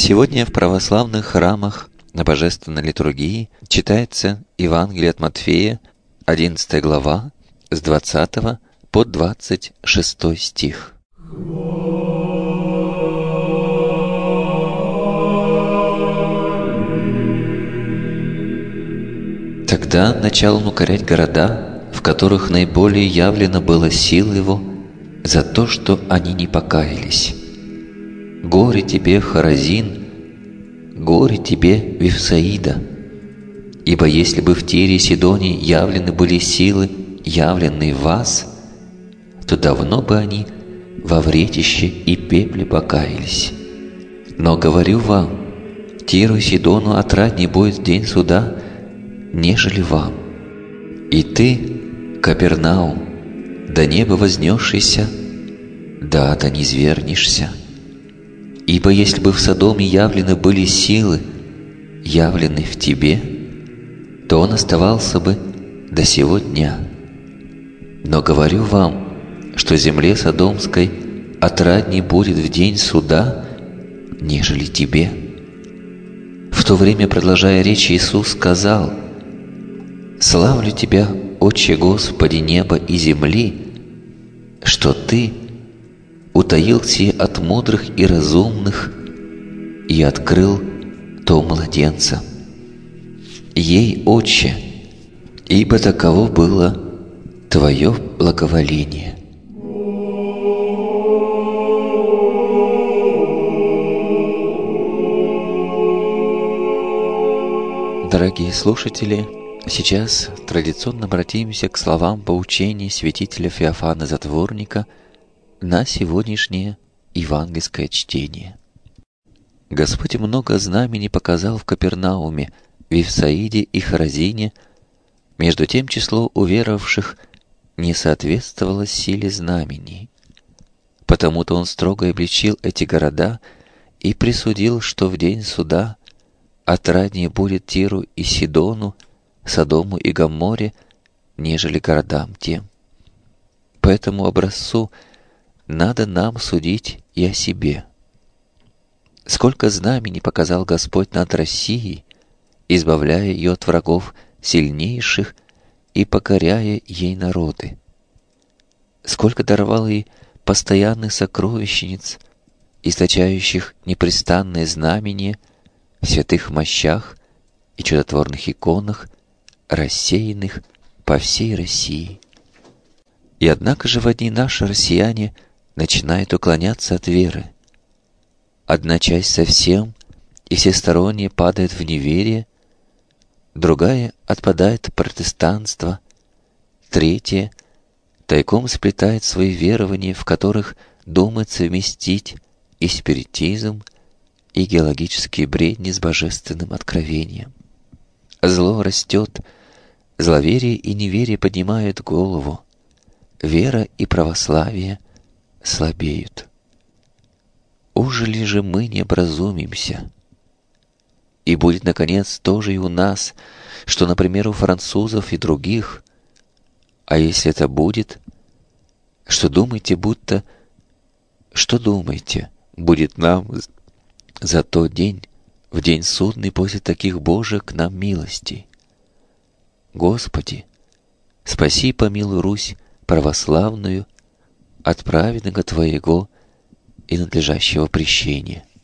Сегодня в православных храмах на Божественной литургии читается Евангелие от Матфея, 11 глава, с 20 по 26 стих. Тогда начал он укорять города, в которых наиболее явлено было сил его, за то, что они не покаялись. «Горе тебе, Хоразин! Горе тебе, Вифсаида! Ибо если бы в Тире и Сидоне явлены были силы, явленные в вас, то давно бы они во вретище и пепле покаялись. Но говорю вам, Тиру и Сидону отрадней будет в день суда, нежели вам. И ты, Капернаум, до неба вознесшийся, да ада низвергнешься. Ибо если бы в Содоме явлены были силы, явлены в тебе, то он оставался бы до сего дня. Но говорю вам, что земле Содомской отрадней будет в день суда, нежели тебе». В то время, продолжая речь, Иисус сказал: «Славлю Тебя, Отче Господи неба и земли, что Ты утаил сие от мудрых и разумных и открыл то младенца. Ей, Отче, ибо таково было Твое благоволение». Дорогие слушатели, сейчас традиционно обратимся к словам поучения святителя Феофана Затворника на сегодняшнее евангельское чтение. Господь много знамений показал в Капернауме, Вифсаиде и Хоразине, между тем число уверовавших не соответствовало силе знамений. Потому-то Он строго обличил эти города и присудил, что в день суда отраднее будет Тиру и Сидону, Содому и Гоморе, нежели городам тем. По этому образцу надо нам судить и о себе. Сколько знамений показал Господь над Россией, избавляя ее от врагов сильнейших и покоряя ей народы. Сколько даровал ей постоянных сокровищниц, источающих непрестанное знамение в святых мощах и чудотворных иконах, рассеянных по всей России. И однако же в одни наши россияне начинают уклоняться от веры. Одна часть совсем и всесторонне падает в неверие, другая отпадает в протестанство, третья тайком сплетает свои верования, в которых думает совместить и спиритизм, и геологические бредни с божественным откровением. Зло растет, зловерие и неверие поднимают голову, вера и православие слабеют. Ужели же мы не образумимся? И будет, наконец, тоже и у нас, что, например, у французов и других. А если это будет, что думаете, будет нам за тот день, в день судный после таких Божьих к нам милостей? Господи, спаси и помилуй Русь православную от праведного Твоего и надлежащего прещения.